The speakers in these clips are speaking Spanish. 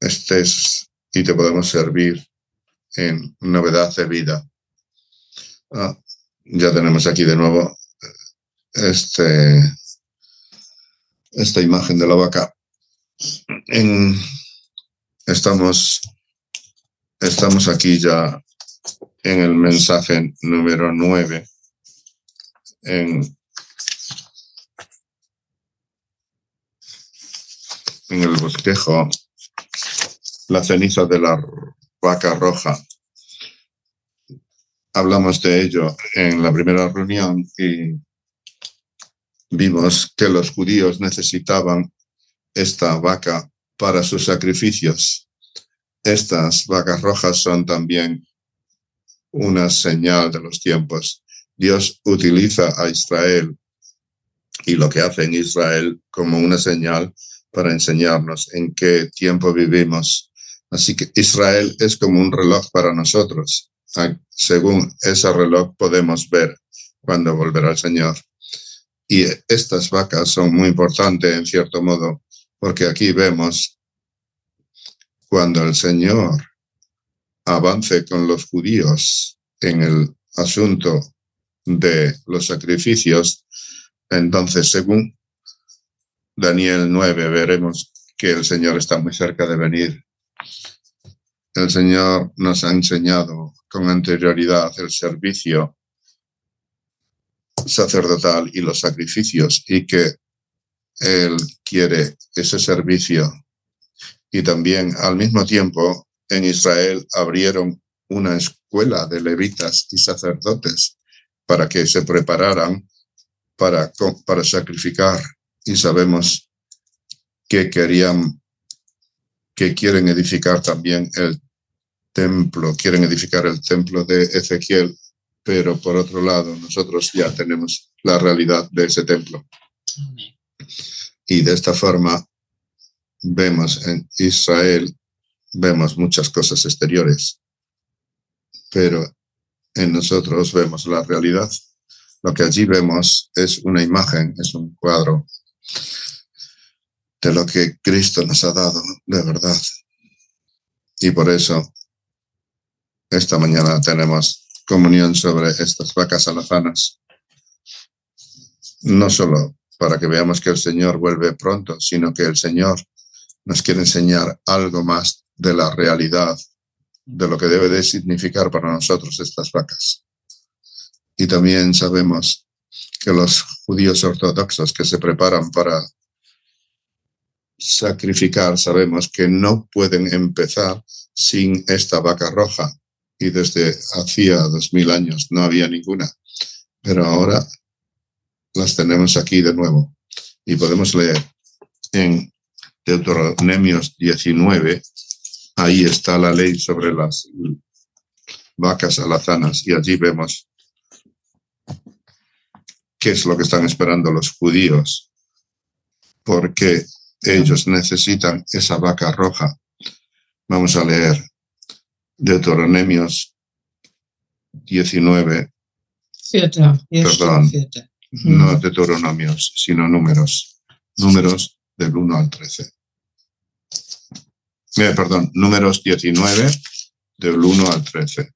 estés y te podemos servir en novedad de vida. Ya tenemos aquí de nuevo esta imagen de la vaca. Estamos aquí ya en el mensaje número 9, en el bosquejo, la ceniza de la vaca roja. Hablamos de ello en la primera reunión y vimos que los judíos necesitaban esta vaca para sus sacrificios. Estas vacas rojas son también una señal de los tiempos. Dios utiliza a Israel y lo que hace en Israel como una señal para enseñarnos en qué tiempo vivimos. Así que Israel es como un reloj para nosotros. Según ese reloj podemos ver cuándo volverá el Señor. Y estas vacas son muy importantes en cierto modo, porque aquí vemos cuando el Señor avance con los judíos en el asunto de los sacrificios, entonces según Daniel 9 veremos que el Señor está muy cerca de venir. El Señor nos ha enseñado con anterioridad el servicio sacerdotal y los sacrificios, y que Él quiere ese servicio. Y también al mismo tiempo en Israel abrieron una escuela de levitas y sacerdotes para que se prepararan para sacrificar. Y sabemos que quieren edificar también el templo, quieren edificar el templo de Ezequiel, pero por otro lado nosotros ya tenemos la realidad de ese templo. Y de esta forma vemos en Israel, vemos muchas cosas exteriores, pero en nosotros vemos la realidad. Lo que allí vemos es una imagen, es un cuadro de lo que Cristo nos ha dado de verdad. Y por eso esta mañana tenemos comunión sobre estas vacas alazanas. No solo para que veamos que el Señor vuelve pronto, sino que el Señor nos quiere enseñar algo más de la realidad, de lo que debe de significar para nosotros estas vacas. Y también sabemos que los judíos ortodoxos que se preparan para sacrificar, sabemos que no pueden empezar sin esta vaca roja. Y desde hacía 2000 años no había ninguna. Pero ahora las tenemos aquí de nuevo. Y podemos leer en Deuteronomios 19, ahí está la ley sobre las vacas alazanas, y allí vemos qué es lo que están esperando los judíos, porque ellos necesitan esa vaca roja. Vamos a leer Deuteronomios 19. Perdón, no Deuteronomios, sino Números del 1 al 13. Perdón, Números 19, del 1 al 13.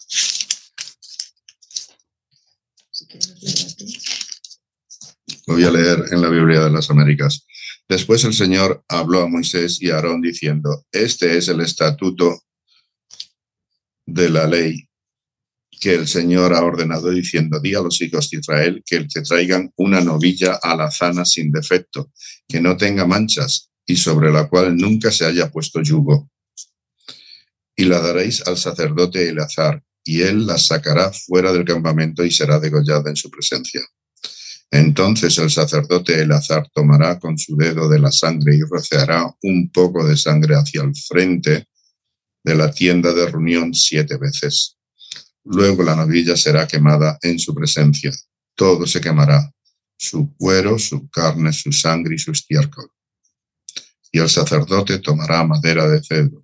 Lo voy a leer en la Biblia de las Américas. Después el Señor habló a Moisés y a Aarón diciendo: este es el estatuto de la ley que el Señor ha ordenado, diciendo: di a los hijos de Israel que te traigan una novilla alazana sin defecto, que no tenga manchas, y sobre la cual nunca se haya puesto yugo. Y la daréis al sacerdote Eleazar, y él la sacará fuera del campamento y será degollada en su presencia. Entonces el sacerdote Eleazar tomará con su dedo de la sangre y rociará un poco de sangre hacia el frente de la tienda de reunión 7 veces. Luego la novilla será quemada en su presencia. Todo se quemará: su cuero, su carne, su sangre y su estiércol. Y el sacerdote tomará madera de cedro,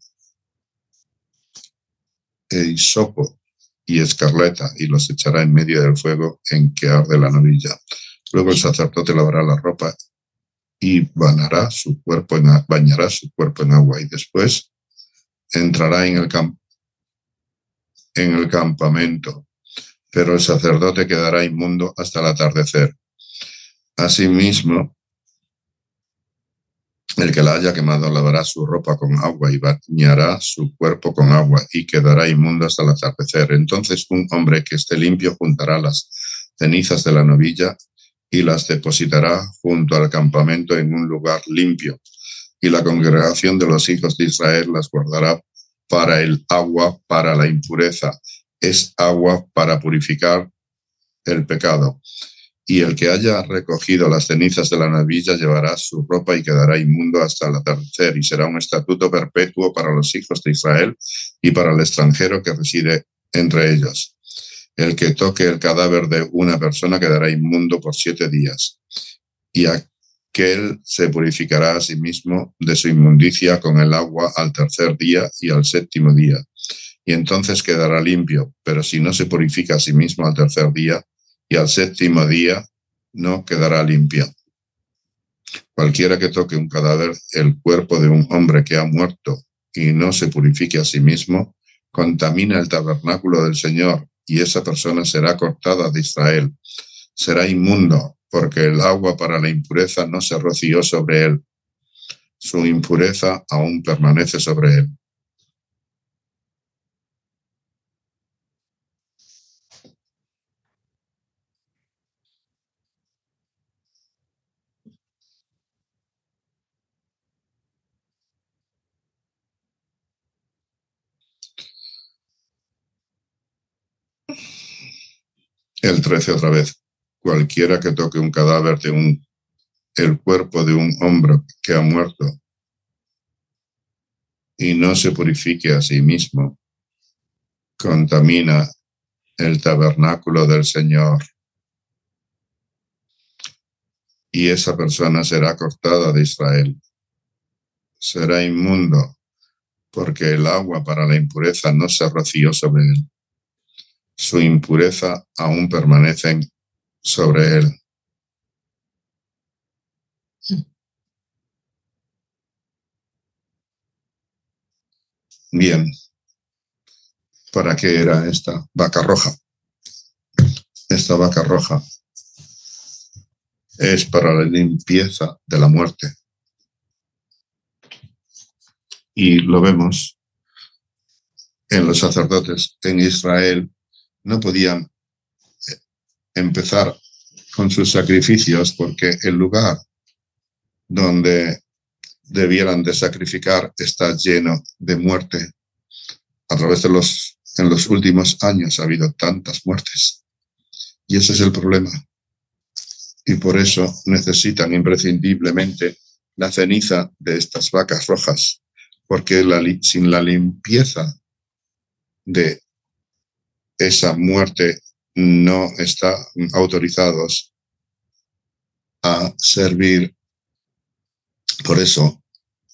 e hisopo y escarlata, y los echará en medio del fuego en que arde la novilla. Luego el sacerdote lavará la ropa y bañará su cuerpo en agua, y después entrará en el campamento, pero el sacerdote quedará inmundo hasta el atardecer. Asimismo, el que la haya quemado lavará su ropa con agua y bañará su cuerpo con agua y quedará inmundo hasta el atardecer. Entonces un hombre que esté limpio juntará las cenizas de la novilla y las depositará junto al campamento en un lugar limpio. Y la congregación de los hijos de Israel las guardará para el agua, para la impureza. Es agua para purificar el pecado. Y el que haya recogido las cenizas de la novilla llevará su ropa y quedará inmundo hasta el atardecer, y será un estatuto perpetuo para los hijos de Israel y para el extranjero que reside entre ellos. El que toque el cadáver de una persona quedará inmundo por 7 días, y aquel se purificará a sí mismo de su inmundicia con el agua al tercer día y al 7º día, y entonces quedará limpio. Pero si no se purifica a sí mismo al tercer día y al 7º día, no quedará limpio. Cualquiera que toque un cadáver, el cuerpo de un hombre que ha muerto, y no se purifique a sí mismo, contamina el tabernáculo del Señor, y esa persona será cortada de Israel. Será inmundo, porque el agua para la impureza no se roció sobre él. Su impureza aún permanece sobre él. El 13 otra vez. Cualquiera que toque un cadáver el cuerpo de un hombre que ha muerto y no se purifique a sí mismo, contamina el tabernáculo del Señor, y esa persona será cortada de Israel. Será inmundo, porque el agua para la impureza no se roció sobre él. Su impureza aún permanece sobre él. Bien, ¿para qué era esta vaca roja? Esta vaca roja es para la limpieza de la muerte. Y lo vemos en los sacerdotes en Israel. No podían empezar con sus sacrificios porque el lugar donde debieran de sacrificar está lleno de muerte. A través de en los últimos años ha habido tantas muertes. Y ese es el problema. Y por eso necesitan imprescindiblemente la ceniza de estas vacas rojas, porque sin la limpieza de esa muerte no están autorizados a servir. Por eso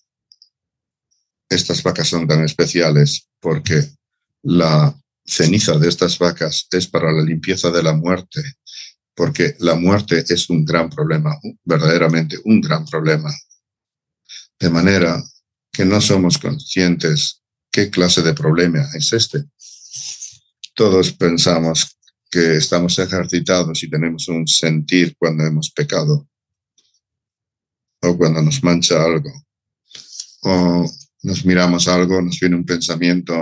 estas vacas son tan especiales, porque la ceniza de estas vacas es para la limpieza de la muerte, porque la muerte es un gran problema, verdaderamente un gran problema. De manera que no somos conscientes qué clase de problema es este. Todos pensamos que estamos ejercitados y tenemos un sentir cuando hemos pecado, o cuando nos mancha algo, o nos miramos algo, nos viene un pensamiento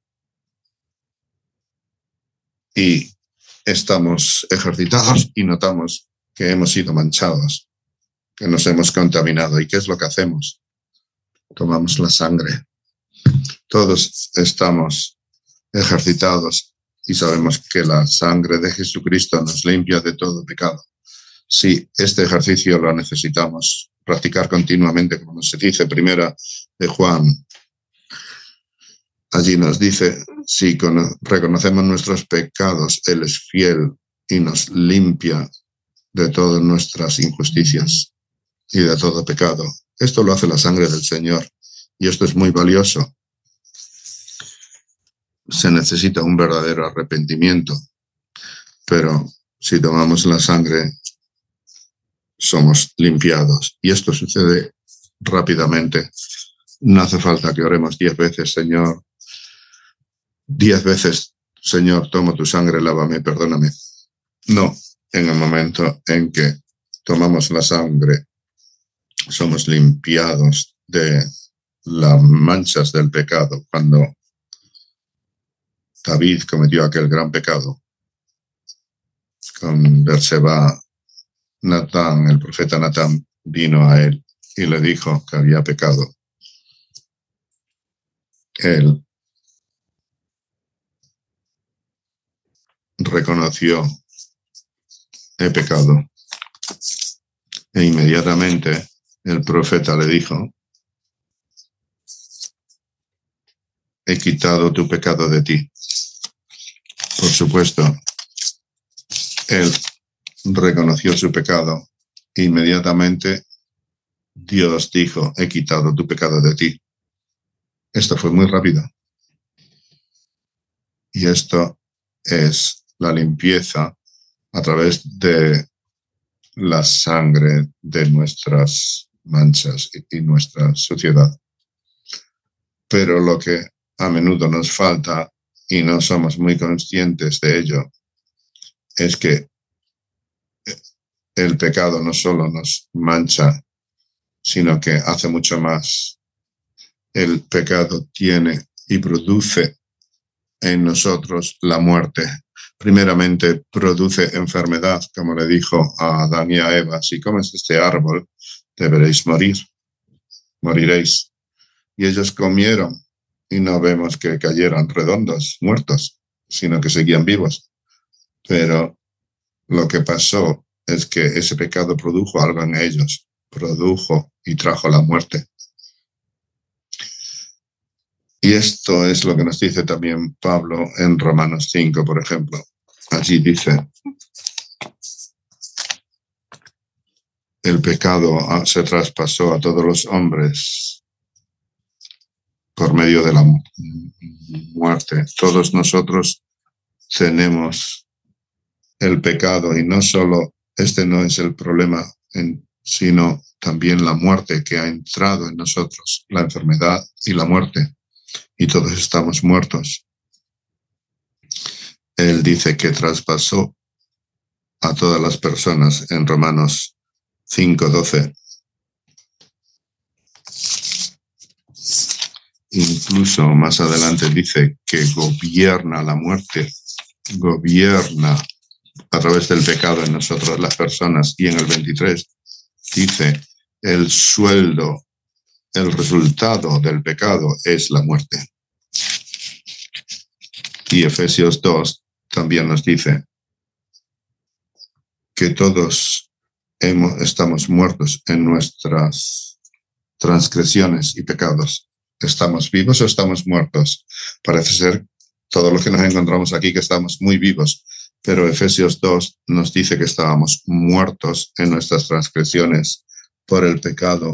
y estamos ejercitados y notamos que hemos sido manchados, que nos hemos contaminado. ¿Y qué es lo que hacemos? Tomamos la sangre. Todos estamos ejercitados y sabemos que la sangre de Jesucristo nos limpia de todo pecado. Sí, este ejercicio lo necesitamos practicar continuamente, como se dice primera de Juan. Allí nos dice, si reconocemos nuestros pecados, Él es fiel y nos limpia de todas nuestras injusticias y de todo pecado. Esto lo hace la sangre del Señor, y esto es muy valioso. Se necesita un verdadero arrepentimiento, pero si tomamos la sangre, somos limpiados. Y esto sucede rápidamente, No hace falta que oremos 10 veces, Señor. 10 veces, Señor, tomo tu sangre, lávame, perdóname. No, en el momento en que tomamos la sangre, somos limpiados de las manchas del pecado. Cuando David cometió aquel gran pecado con Berseba, Natán, el profeta Natán, vino a él y le dijo que había pecado. Él reconoció el pecado e inmediatamente el profeta le dijo: he quitado tu pecado de ti. Por supuesto, él reconoció su pecado. Inmediatamente Dios dijo: he quitado tu pecado de ti. Esto fue muy rápido. Y esto es la limpieza a través de la sangre de nuestras manchas y nuestra suciedad. Pero lo que a menudo nos falta, y no somos muy conscientes de ello, es que el pecado no solo nos mancha, sino que hace mucho más. El pecado tiene y produce en nosotros la muerte. Primeramente, produce enfermedad, como le dijo a Adán y a Eva: si comes este árbol, deberéis morir, moriréis. Y ellos comieron y no vemos que cayeran redondos, muertos, sino que seguían vivos. Pero lo que pasó es que ese pecado produjo algo en ellos, produjo y trajo la muerte. Y esto es lo que nos dice también Pablo en Romanos 5, por ejemplo. Allí dice: el pecado se traspasó a todos los hombres por medio de la muerte. Todos nosotros tenemos el pecado, y no solo este no es el problema, sino también la muerte que ha entrado en nosotros, la enfermedad y la muerte. Y todos estamos muertos. Él dice que traspasó a todas las personas en Romanos 5:12. Incluso más adelante dice que gobierna la muerte, gobierna a través del pecado en nosotros las personas. Y en el 23 dice: el sueldo, el resultado del pecado es la muerte. Y Efesios 2 también nos dice que todos estamos muertos en nuestras transgresiones y pecados. ¿Estamos vivos o estamos muertos? Parece ser todo lo que nos encontramos aquí que estamos muy vivos, pero Efesios 2 nos dice que estábamos muertos en nuestras transgresiones por el pecado.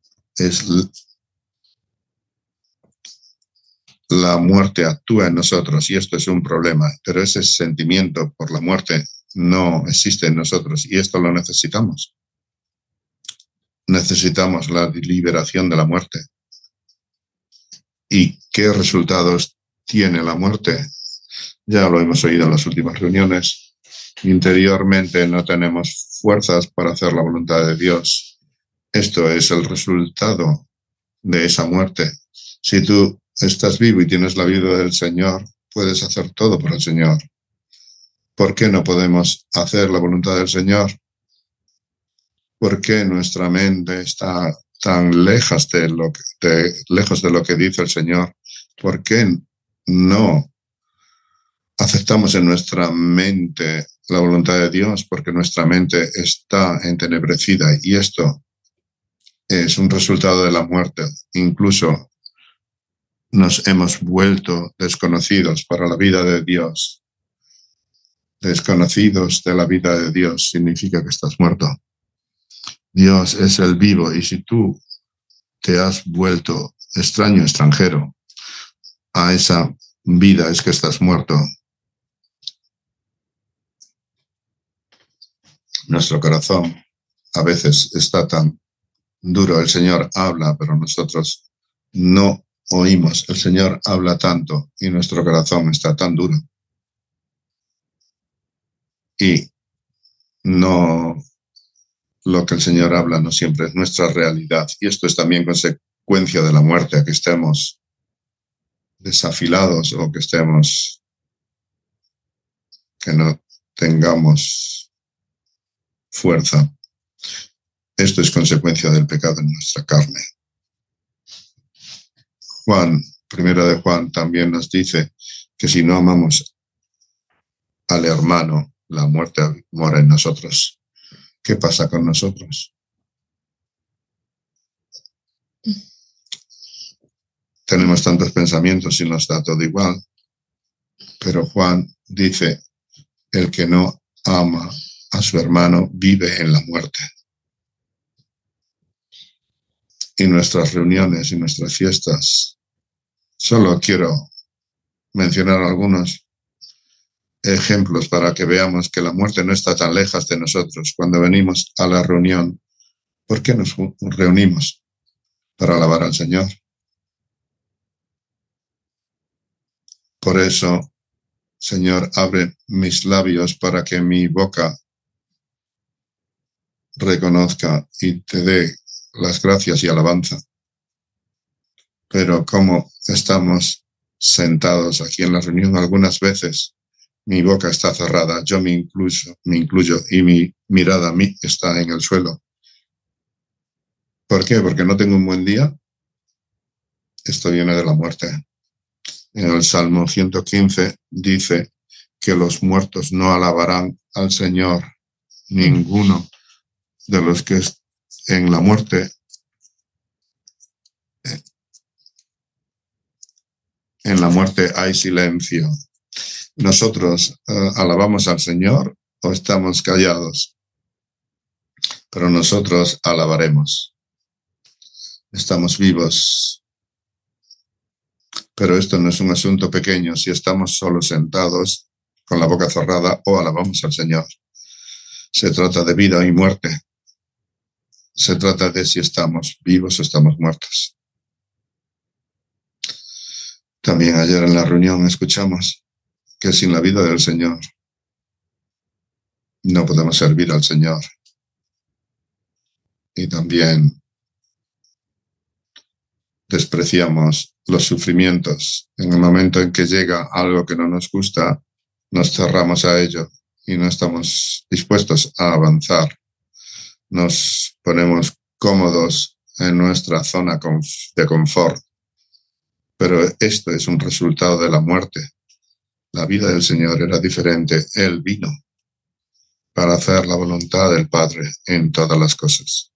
La muerte actúa en nosotros y esto es un problema, pero ese sentimiento por la muerte no existe en nosotros y esto lo necesitamos. Necesitamos la liberación de la muerte. ¿Y qué resultados tiene la muerte? Ya lo hemos oído en las últimas reuniones. Interiormente no tenemos fuerzas para hacer la voluntad de Dios. Esto es el resultado de esa muerte. Si tú estás vivo y tienes la vida del Señor, puedes hacer todo por el Señor. ¿Por qué no podemos hacer la voluntad del Señor? ¿Por qué nuestra mente está tan lejos de lo que dice el Señor? ¿Por qué no aceptamos en nuestra mente la voluntad de Dios? Porque nuestra mente está entenebrecida y esto es un resultado de la muerte. Incluso nos hemos vuelto desconocidos para la vida de Dios. Desconocidos de la vida de Dios significa que estás muerto. Dios es el vivo, y si tú te has vuelto extraño, extranjero a esa vida, es que estás muerto. Nuestro corazón a veces está tan duro. El Señor habla, pero nosotros no oímos. El Señor habla tanto y nuestro corazón está tan duro. Y no, lo que el Señor habla no siempre es nuestra realidad. Y esto es también consecuencia de la muerte, que estemos desafilados o que no tengamos fuerza. Esto es consecuencia del pecado en nuestra carne. Primera de Juan también nos dice que si no amamos al hermano, la muerte mora en nosotros. ¿Qué pasa con nosotros? Tenemos tantos pensamientos y nos da todo igual. Pero Juan dice, el que no ama a su hermano vive en la muerte. Y nuestras reuniones y nuestras fiestas, solo quiero mencionar algunos ejemplos para que veamos que la muerte no está tan lejos de nosotros. Cuando venimos a la reunión, ¿por qué nos reunimos? Para alabar al Señor. Por eso, Señor, abre mis labios para que mi boca reconozca y te dé las gracias y alabanza. Pero como estamos sentados aquí en la reunión, algunas veces mi boca está cerrada, yo me incluyo y mi mirada a mí está en el suelo. ¿Por qué? Porque no tengo un buen día. Esto viene de la muerte. En el Salmo 115 dice que los muertos no alabarán al Señor. Ninguno de los que en la muerte, hay silencio. Nosotros alabamos al Señor o estamos callados, pero nosotros alabaremos. Estamos vivos. Pero esto no es un asunto pequeño si estamos solo sentados con la boca cerrada o alabamos al Señor. Se trata de vida y muerte. Se trata de si estamos vivos o estamos muertos. También ayer en la reunión escuchamos que sin la vida del Señor no podemos servir al Señor. Y también despreciamos los sufrimientos. En el momento en que llega algo que no nos gusta, nos cerramos a ello y no estamos dispuestos a avanzar. Nos ponemos cómodos en nuestra zona de confort. Pero esto es un resultado de la muerte. La vida del Señor era diferente. Él vino para hacer la voluntad del Padre en todas las cosas.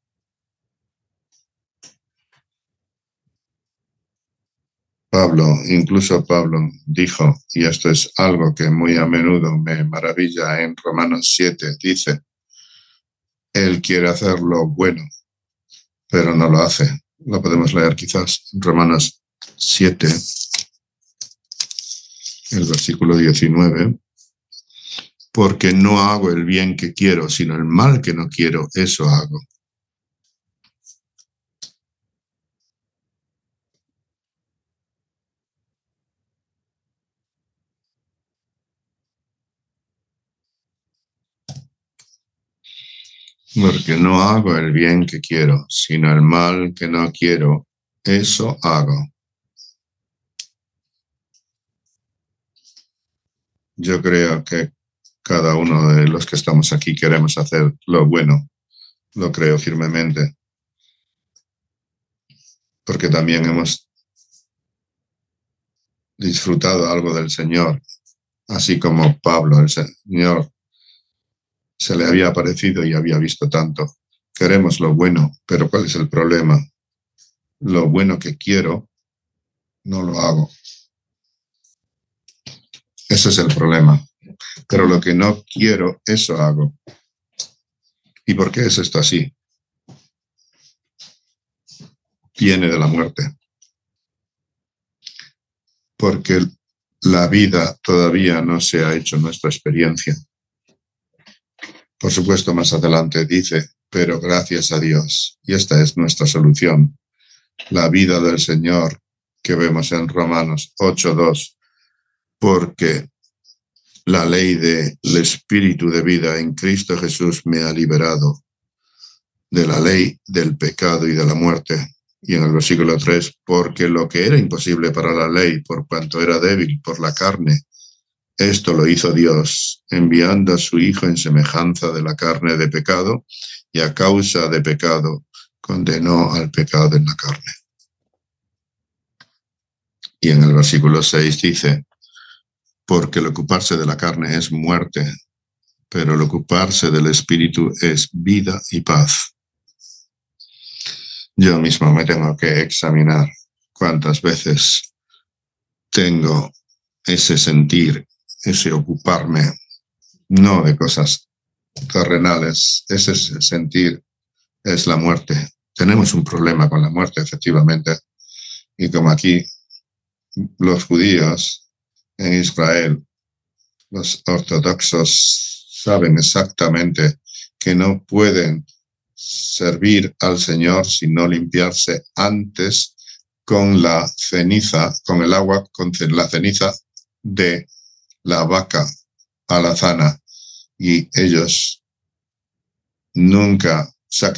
Incluso Pablo dijo, y esto es algo que muy a menudo me maravilla en Romanos 7, dice, él quiere hacer lo bueno, pero no lo hace. Lo podemos leer quizás en Romanos 7, el versículo 19. Porque no hago el bien que quiero, sino el mal que no quiero, eso hago. Porque no hago el bien que quiero, sino el mal que no quiero, eso hago. Yo creo que cada uno de los que estamos aquí queremos hacer lo bueno, lo creo firmemente, porque también hemos disfrutado algo del Señor, así como Pablo, el Señor se le había aparecido y había visto tanto. Queremos lo bueno, pero ¿cuál es el problema? Lo bueno que quiero, no lo hago. Ese es el problema. Pero lo que no quiero, eso hago. ¿Y por qué es esto así? Viene de la muerte. Porque la vida todavía no se ha hecho nuestra experiencia. Por supuesto, más adelante dice, pero gracias a Dios. Y esta es nuestra solución. la vida del Señor que vemos en Romanos 8:2, porque la ley del Espíritu de vida en Cristo Jesús me ha liberado de la ley del pecado y de la muerte. Y en el versículo 3, porque lo que era imposible para la ley, por cuanto era débil por la carne, esto lo hizo Dios, enviando a su Hijo en semejanza de la carne de pecado, y a causa de pecado condenó al pecado en la carne. Y en el versículo 6 dice, porque el ocuparse de la carne es muerte, pero el ocuparse del Espíritu es vida y paz. Yo mismo me tengo que examinar cuántas veces tengo ese sentir, ese ocuparme, no de cosas terrenales. Ese sentir es la muerte. Tenemos un problema con la muerte, efectivamente. Y como aquí los judíos en Israel, los ortodoxos saben exactamente que no pueden servir al Señor sino limpiarse antes con la ceniza, con el agua, con la ceniza de la vaca alazana, y ellos nunca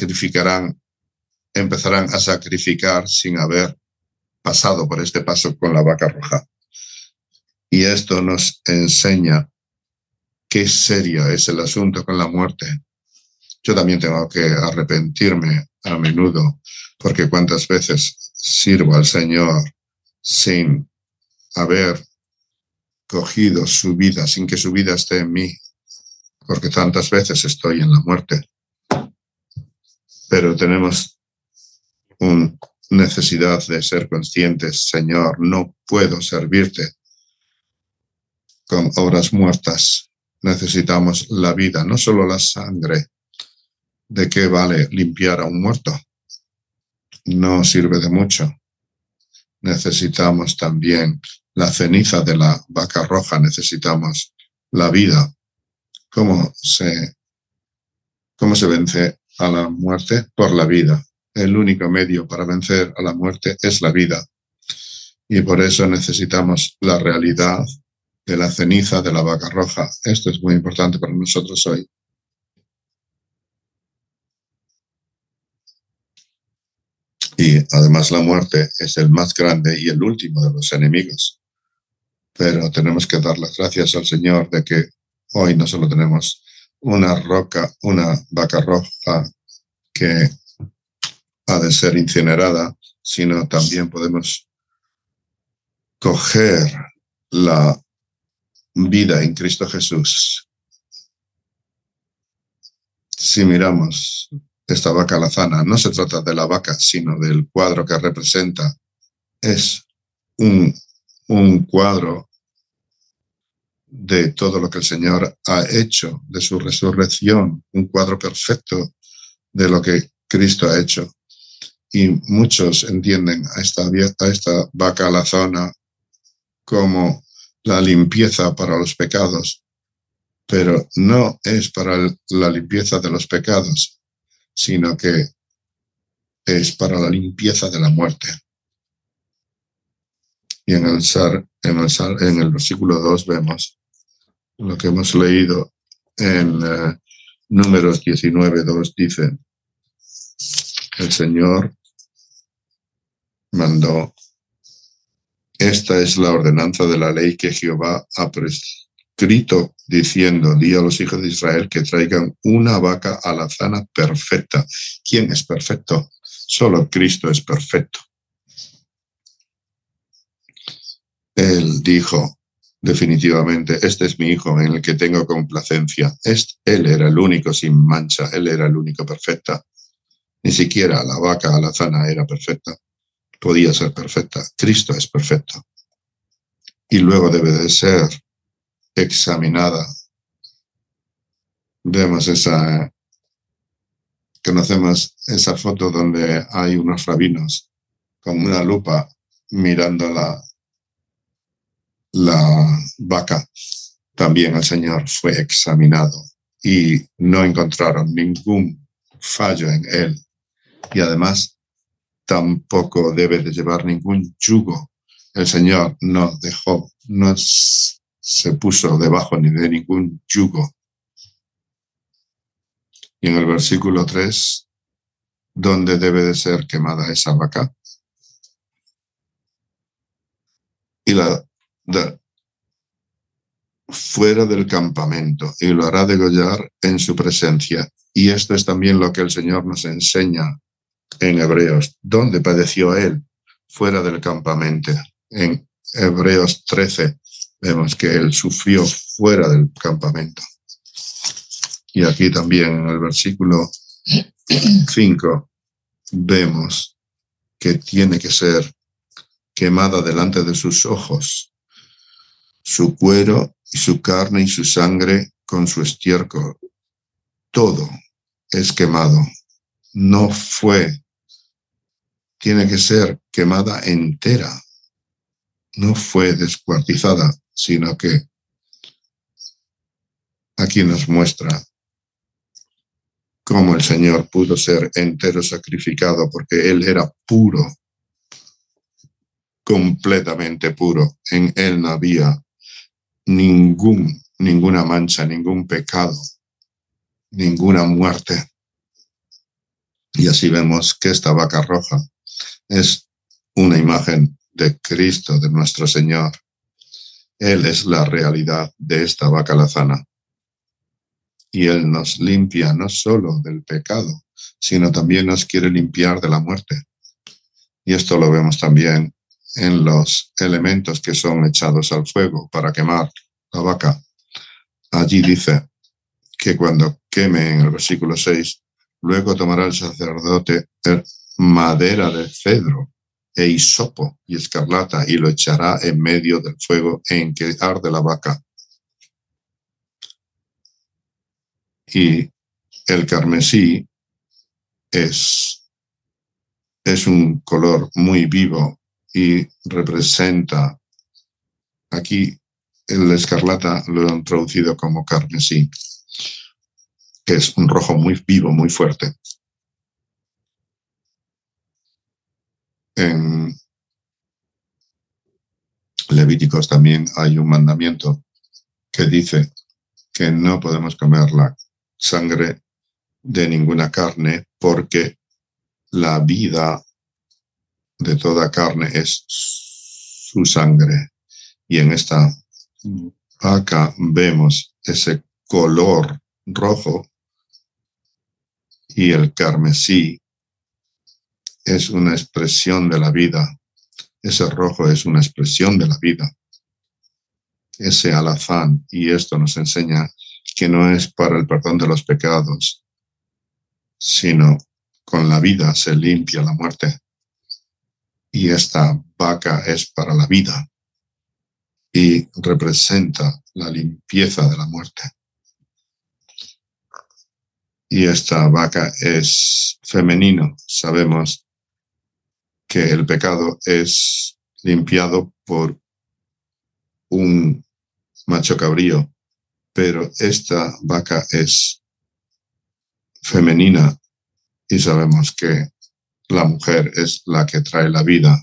empezarán a sacrificar sin haber pasado por este paso con la vaca roja. Y esto nos enseña qué serio es el asunto con la muerte. Yo también tengo que arrepentirme a menudo, porque cuántas veces sirvo al Señor sin haber cogido su vida, sin que su vida esté en mí, porque tantas veces estoy en la muerte. Pero tenemos una necesidad de ser conscientes, Señor, no puedo servirte con obras muertas. Necesitamos la vida, no solo la sangre. ¿De qué vale limpiar a un muerto? No sirve de mucho. Necesitamos también la ceniza de la vaca roja, necesitamos la vida. ¿Cómo se vence a la muerte? Por la vida. El único medio para vencer a la muerte es la vida. Y por eso necesitamos la realidad de la ceniza de la vaca roja. Esto es muy importante para nosotros hoy. Y además la muerte es el más grande y el último de los enemigos. Pero tenemos que dar las gracias al Señor de que hoy no solo tenemos una vaca roja que ha de ser incinerada, sino también podemos coger la vida en Cristo Jesús. Si miramos esta vaca alazana, no se trata de la vaca, sino del cuadro que representa. Es un cuadro de todo lo que el Señor ha hecho, de su resurrección, un cuadro perfecto de lo que Cristo ha hecho. Y muchos entienden a esta vaca alazana como la limpieza para los pecados, pero no es para la limpieza de los pecados, sino que es para la limpieza de la muerte. Y en el versículo 2 vemos lo que hemos leído en Números 19:2, dice, el Señor mandó, esta es la ordenanza de la ley que Jehová ha prescrito, diciendo, di a los hijos de Israel que traigan una vaca alazana perfecta. ¿Quién es perfecto? Solo Cristo es perfecto. Él dijo definitivamente, este es mi hijo en el que tengo complacencia. Él era el único sin mancha, él era el único perfecta. Ni siquiera la vaca alazana era perfecta. Podía ser perfecta. Cristo es perfecto. Y luego debe de ser examinada. Conocemos esa foto donde hay unos rabinos con una lupa mirando la vaca. También el Señor fue examinado y no encontraron ningún fallo en él. Y además tampoco debe de llevar ningún yugo. El Señor no se puso debajo ni de ningún yugo. Y en el versículo 3, ¿dónde debe de ser quemada esa vaca? Y fuera del campamento, y lo hará degollar en su presencia. Y esto es también lo que el Señor nos enseña en Hebreos. ¿Dónde padeció él? Fuera del campamento. En Hebreos 13 vemos que él sufrió fuera del campamento. Y aquí también en el versículo 5 vemos que tiene que ser quemada delante de sus ojos, su cuero y su carne y su sangre con su estiércol. Todo es quemado. No fue. Tiene que ser quemada entera. No fue descuartizada, sino que aquí nos muestra cómo el Señor pudo ser entero sacrificado, porque Él era puro, completamente puro. En Él no había ninguna mancha, ningún pecado, ninguna muerte. Y así vemos que esta vaca roja es una imagen de Cristo, de nuestro Señor. Él es la realidad de esta vaca alazana. Y Él nos limpia no solo del pecado, sino también nos quiere limpiar de la muerte. Y esto lo vemos también en los elementos que son echados al fuego para quemar la vaca. Allí dice que cuando queme, en el versículo 6, luego tomará el sacerdote madera de cedro e hisopo y escarlata y lo echará en medio del fuego en que arde la vaca. Y el carmesí es un color muy vivo y representa, aquí el escarlata lo han traducido como carmesí, que es un rojo muy vivo, muy fuerte. En Levíticos también hay un mandamiento que dice que no podemos comer la sangre de ninguna carne porque la vida de toda carne es su sangre. Y en esta vaca vemos ese color rojo y el carmesí es una expresión de la vida. Ese rojo es una expresión de la vida. Ese alazán, y esto nos enseña que no es para el perdón de los pecados, sino con la vida se limpia la muerte. Y esta vaca es para la vida y representa la limpieza de la muerte. Y esta vaca es femenino. Sabemos que el pecado es limpiado por un macho cabrío, pero esta vaca es femenina y sabemos que la mujer es la que trae la vida.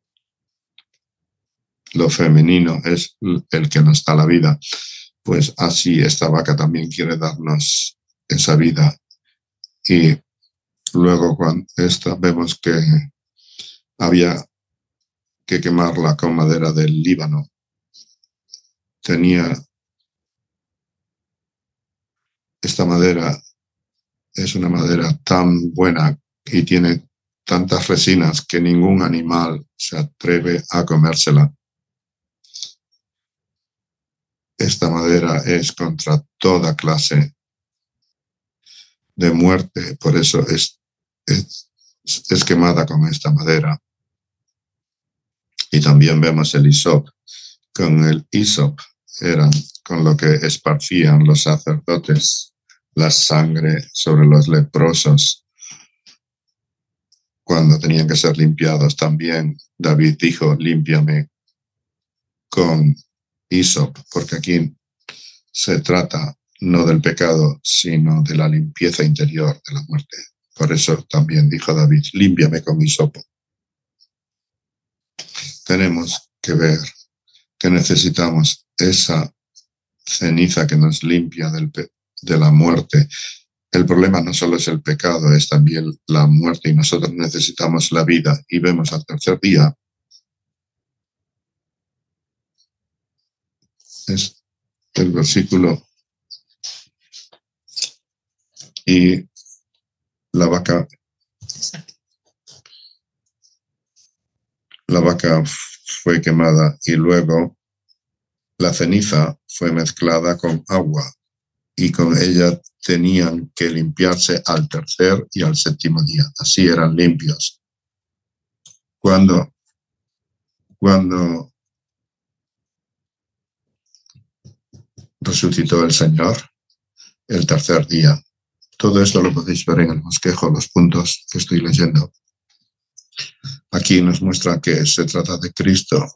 Lo femenino es el que nos da la vida. Pues así esta vaca también quiere darnos esa vida. Y luego cuando vemos que había que quemarla con madera del Líbano. Esta madera es una madera tan buena y tiene tantas resinas que ningún animal se atreve a comérsela. Esta madera es contra toda clase de muerte, por eso es quemada con esta madera. Y también vemos el hisop. Con el hisop eran con lo que esparcían los sacerdotes la sangre sobre los leprosos cuando tenían que ser limpiados. También David dijo, límpiame con hisop, porque aquí se trata no del pecado, sino de la limpieza interior de la muerte. Por eso también dijo David, límpiame con hisopo. Tenemos que ver que necesitamos esa ceniza que nos limpia de la muerte. El problema no solo es el pecado, es también la muerte, y nosotros necesitamos la vida. Y vemos al tercer día, es el versículo, y la vaca fue quemada, y luego la ceniza fue mezclada con agua, y con ella tenían que limpiarse al tercer y al séptimo día. Así eran limpios. Cuando resucitó el Señor, el tercer día. Todo esto lo podéis ver en el bosquejo, los puntos que estoy leyendo. Aquí nos muestra que se trata de Cristo.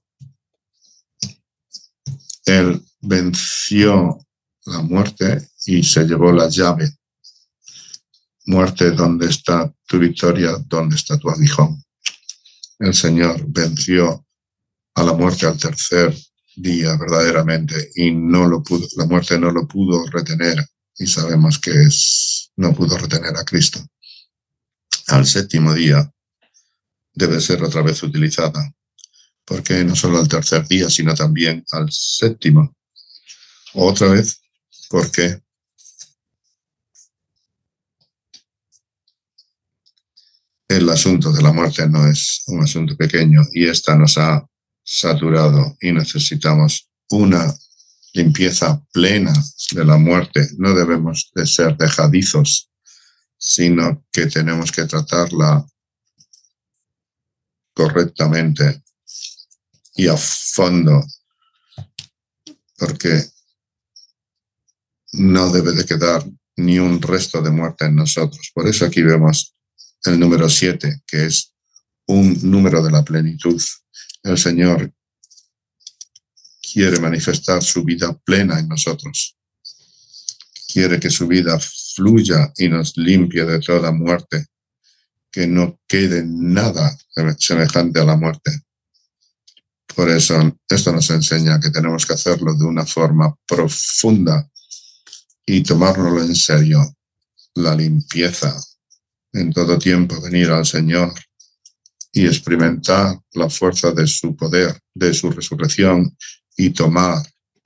Él venció la muerte y se llevó la llave. Muerte, ¿dónde está tu victoria? ¿Dónde está tu aguijón? El Señor venció a la muerte al tercer día verdaderamente, y la muerte no lo pudo retener, y sabemos que no pudo retener a Cristo. Al séptimo día debe ser otra vez utilizada, porque no solo al tercer día, sino también al séptimo. Otra vez, porque el asunto de la muerte no es un asunto pequeño, y esta nos ha saturado, y necesitamos una limpieza plena de la muerte. No debemos de ser dejadizos, sino que tenemos que tratarla correctamente y a fondo, porque no debe de quedar ni un resto de muerte en nosotros. Por eso aquí vemos el número 7, que es un número de la plenitud. El Señor quiere manifestar su vida plena en nosotros. Quiere que su vida fluya y nos limpie de toda muerte, que no quede nada semejante a la muerte. Por eso esto nos enseña que tenemos que hacerlo de una forma profunda y tomárnoslo en serio. La limpieza, en todo tiempo venir al Señor y experimentar la fuerza de su poder, de su resurrección, y tomar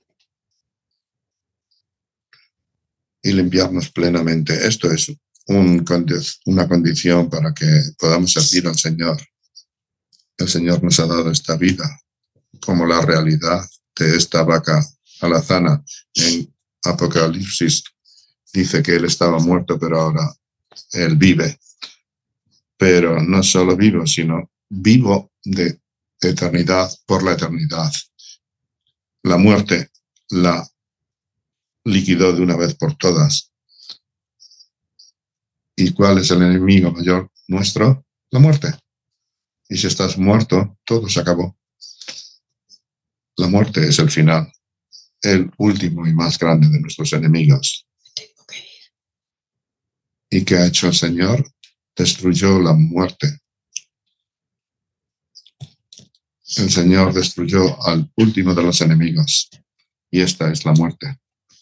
y limpiarnos plenamente. Esto es una condición para que podamos servir al Señor. El Señor nos ha dado esta vida como la realidad de esta vaca alazana. En Apocalipsis dice que él estaba muerto, pero ahora él vive. Pero no solo vivo, sino vivo de eternidad por la eternidad. La muerte la liquidó de una vez por todas. ¿Y cuál es el enemigo mayor nuestro? La muerte. Y si estás muerto, todo se acabó. La muerte es el final, el último y más grande de nuestros enemigos. ¿Y qué ha hecho el Señor? Destruyó la muerte. El Señor destruyó al último de los enemigos, y esta es la muerte.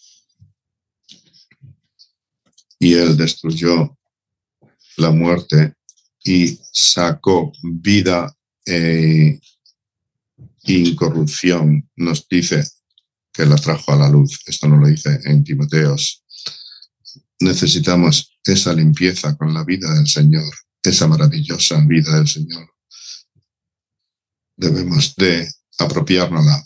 Y Él destruyó la muerte y sacó vida e incorrupción. Nos dice que la trajo a la luz. Esto no lo dice en Timoteos. Necesitamos esa limpieza con la vida del Señor, esa maravillosa vida del Señor. Debemos de apropiárnosla.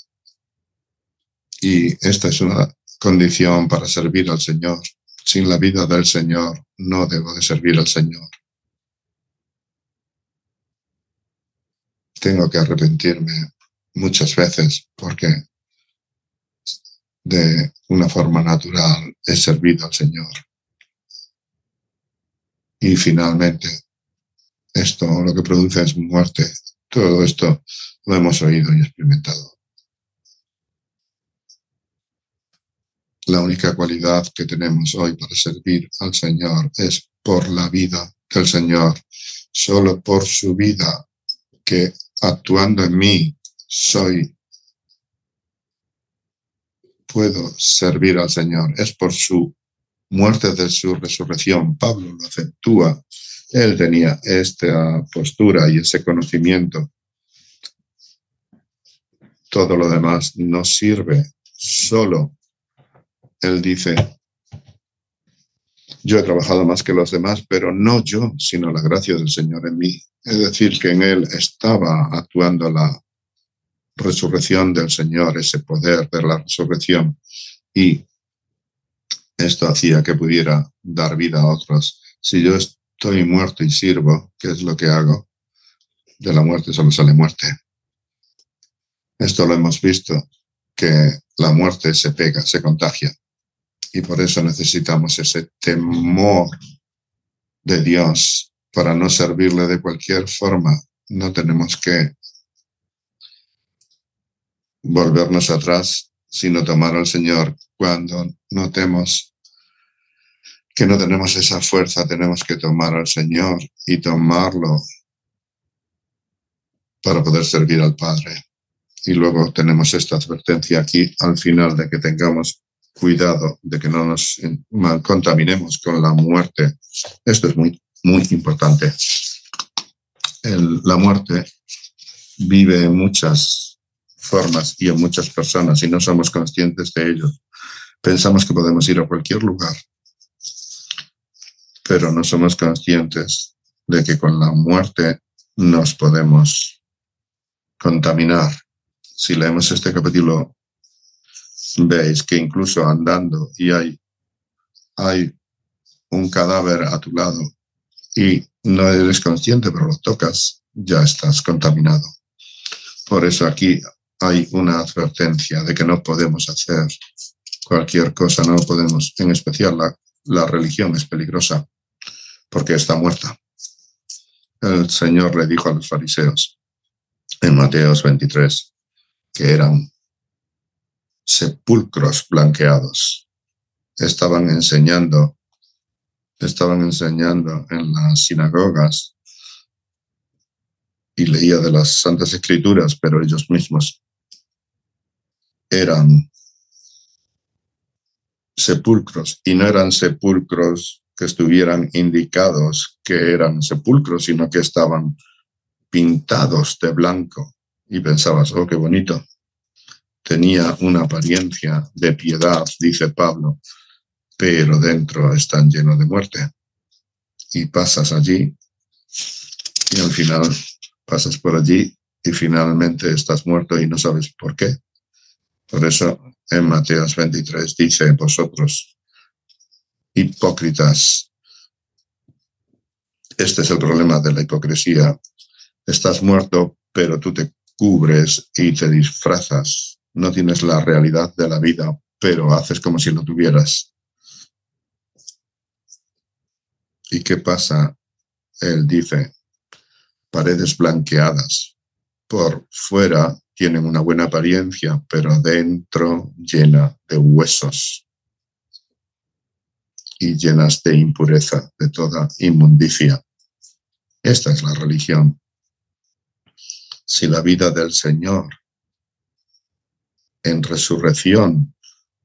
Y esta es una condición para servir al Señor. Sin la vida del Señor, no debo de servir al Señor. Tengo que arrepentirme muchas veces porque de una forma natural he servido al Señor. Y finalmente, esto lo que produce es muerte. Todo esto lo hemos oído y experimentado. La única cualidad que tenemos hoy para servir al Señor es por la vida del Señor. Solo por su vida, que actuando en mí, puedo servir al Señor. Es por su muerte de su resurrección. Pablo lo aceptúa. Él tenía esta postura y ese conocimiento. Todo lo demás no sirve. Solo él dice, yo he trabajado más que los demás, pero no yo, sino la gracia del Señor en mí. Es decir, que en él estaba actuando la resurrección del Señor, ese poder de la resurrección, y esto hacía que pudiera dar vida a otros. Si yo estoy muerto y sirvo, ¿qué es lo que hago? De la muerte solo sale muerte. Esto lo hemos visto, que la muerte se pega, se contagia, y por eso necesitamos ese temor de Dios para no servirle de cualquier forma. No tenemos que volvernos atrás, sino tomar al Señor cuando notemos que no tenemos esa fuerza. Tenemos que tomar al Señor y tomarlo para poder servir al Padre. Y luego tenemos esta advertencia aquí al final de que tengamos cuidado de que no nos contaminemos con la muerte. Esto es muy, muy importante. La muerte vive en muchas formas y en muchas personas y no somos conscientes de ello. Pensamos que podemos ir a cualquier lugar, pero no somos conscientes de que con la muerte nos podemos contaminar. Si leemos este capítulo, veis que incluso andando y hay un cadáver a tu lado y no eres consciente, pero lo tocas, ya estás contaminado. Por eso aquí hay una advertencia de que no podemos hacer cualquier cosa, no podemos, en especial la religión es peligrosa porque está muerta. El Señor le dijo a los fariseos en Mateos 23 que eran sepulcros blanqueados. Estaban enseñando en las sinagogas y leía de las Santas Escrituras, pero ellos mismos eran sepulcros, y no eran sepulcros que estuvieran indicados que eran sepulcros, sino que estaban pintados de blanco. Y pensabas, oh, qué bonito. Tenía una apariencia de piedad, dice Pablo, pero dentro están llenos de muerte. Y pasas allí, y al final pasas por allí, y finalmente estás muerto y no sabes por qué. Por eso en Mateos 23 dice, vosotros, hipócritas, este es el problema de la hipocresía. Estás muerto, pero tú te cubres y te disfrazas. No tienes la realidad de la vida, pero haces como si lo tuvieras. ¿Y qué pasa? Él dice, paredes blanqueadas. Por fuera tienen una buena apariencia, pero dentro llena de huesos y llenas de impureza, de toda inmundicia. Esta es la religión. Si la vida del Señor en resurrección,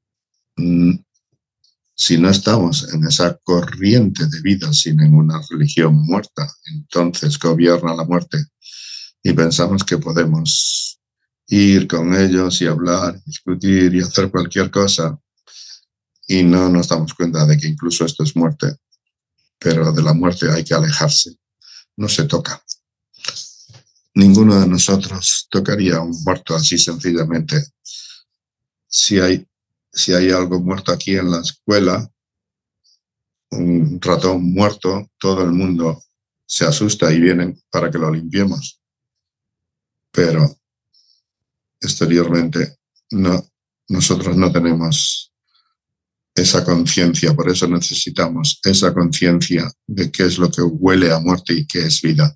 si no estamos en esa corriente de vida, sino en una religión muerta, entonces gobierna la muerte y pensamos que podemos ir con ellos y hablar, discutir y hacer cualquier cosa, y no nos damos cuenta de que incluso esto es muerte, pero de la muerte hay que alejarse. No se toca. Ninguno de nosotros tocaría a un muerto así sencillamente. Si hay algo muerto aquí en la escuela, un ratón muerto, todo el mundo se asusta y vienen para que lo limpiemos. Pero exteriormente nosotros no tenemos esa conciencia, por eso necesitamos esa conciencia de qué es lo que huele a muerte y qué es vida.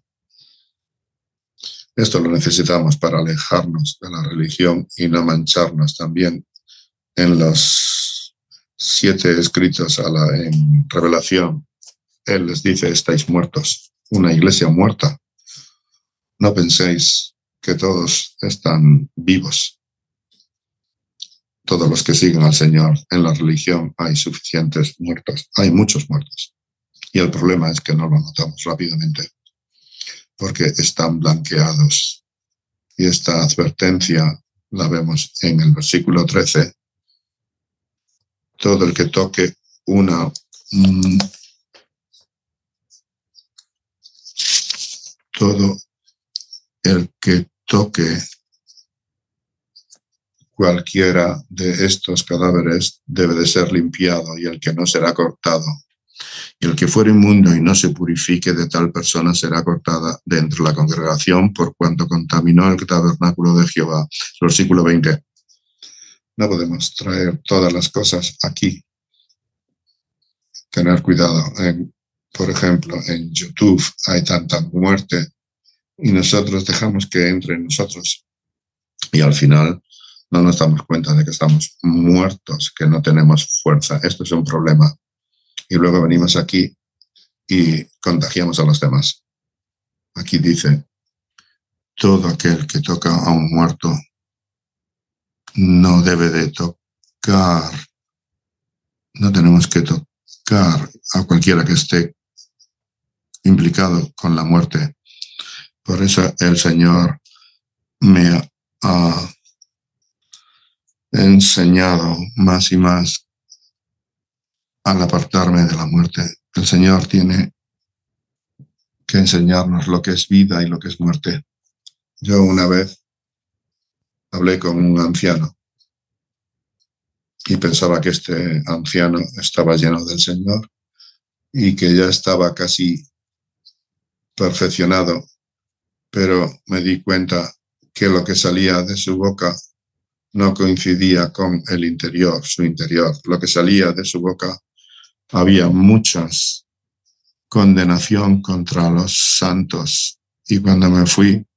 Esto lo necesitamos para alejarnos de la religión y no mancharnos. También en los 7 escritos en Revelación, Él les dice, estáis muertos, una iglesia muerta. No penséis que todos están vivos. Todos los que siguen al Señor en la religión hay suficientes muertos, hay muchos muertos. Y el problema es que no lo notamos rápidamente porque están blanqueados. Y esta advertencia la vemos en el versículo 13. Todo el que toque todo el que toque cualquiera de estos cadáveres debe de ser limpiado, y el que no será cortado. Y el que fuere inmundo y no se purifique, de tal persona será cortada de entre la congregación, por cuanto contaminó el tabernáculo de Jehová. Versículo 20. No podemos traer todas las cosas aquí. Tener cuidado. Por ejemplo, en YouTube hay tanta muerte y nosotros dejamos que entre en nosotros. Y al final no nos damos cuenta de que estamos muertos, que no tenemos fuerza. Esto es un problema. Y luego venimos aquí y contagiamos a los demás. Aquí dice, todo aquel que toca a un muerto no debe de tocar. No tenemos que tocar a cualquiera que esté implicado con la muerte. Por eso el Señor me ha enseñado más y más al apartarme de la muerte. El Señor tiene que enseñarnos lo que es vida y lo que es muerte. Yo una vez hablé con un anciano y pensaba que este anciano estaba lleno del Señor y que ya estaba casi perfeccionado, pero me di cuenta que lo que salía de su boca no coincidía con el interior, su interior. Lo que salía de su boca había muchas condenación contra los santos. Y cuando me fui,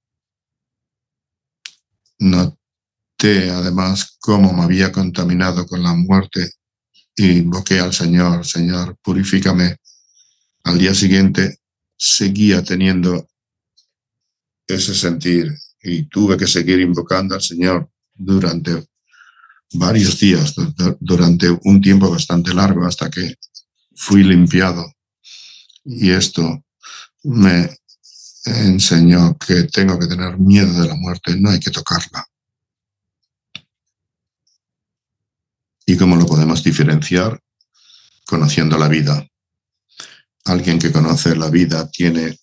noté además cómo me había contaminado con la muerte y invoqué al Señor, Señor, purifícame. Al día siguiente seguía teniendo ese sentir y tuve que seguir invocando al Señor durante varios días, durante un tiempo bastante largo, hasta que fui limpiado. Y esto me enseñó que tengo que tener miedo de la muerte, no hay que tocarla. ¿Y cómo lo podemos diferenciar? Conociendo la vida. Alguien que conoce la vida tiene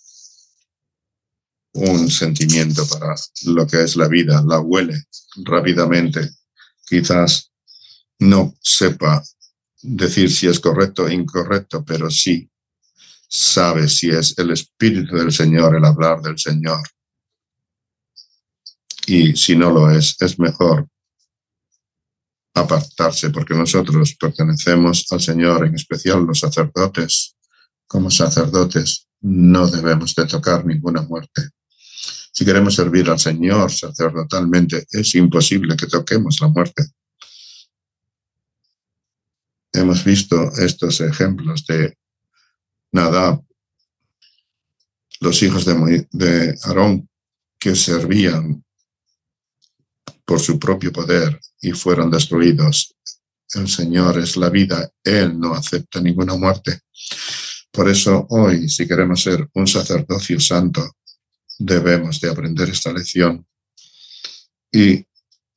un sentimiento para lo que es la vida, la huele rápidamente. Quizás no sepa decir si es correcto o incorrecto, pero sí sabe si es el Espíritu del Señor, el hablar del Señor. Y si no lo es mejor apartarse, porque nosotros pertenecemos al Señor, en especial los sacerdotes. Como sacerdotes no debemos de tocar ninguna muerte. Si queremos servir al Señor sacerdotalmente, es imposible que toquemos la muerte. Hemos visto estos ejemplos de Nadab, los hijos de Aarón, que servían por su propio poder y fueron destruidos. El Señor es la vida, Él no acepta ninguna muerte. Por eso hoy, si queremos ser un sacerdocio santo, debemos de aprender esta lección y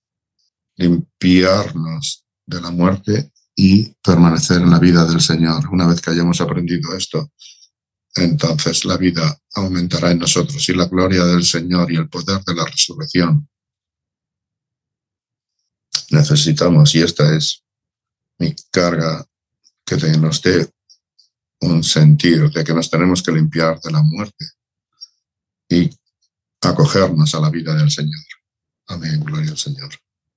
limpiarnos de la muerte y permanecer en la vida del Señor. Una vez que hayamos aprendido esto, entonces la vida aumentará en nosotros y la gloria del Señor y el poder de la resurrección. Necesitamos, y esta es mi carga, que nos dé un sentir de que nos tenemos que limpiar de la muerte y acogernos a la vida del Señor. Amén, gloria al Señor.